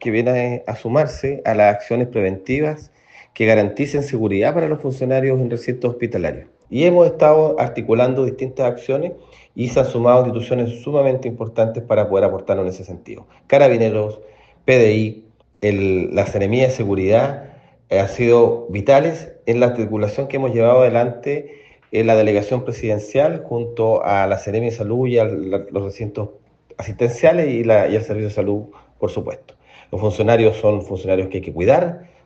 que viene a sumarse a las acciones preventivas que garanticen seguridad para los funcionarios en recintos hospitalarios. Y hemos estado articulando distintas acciones y se han sumado instituciones sumamente importantes para poder aportarnos en ese sentido. Carabineros, PDI, la Seremía de Seguridad han sido vitales en la articulación que hemos llevado adelante en la delegación presidencial junto a la Seremia de Salud y a los recintos asistenciales y al Servicio de Salud, por supuesto. Los funcionarios son funcionarios que hay que cuidar,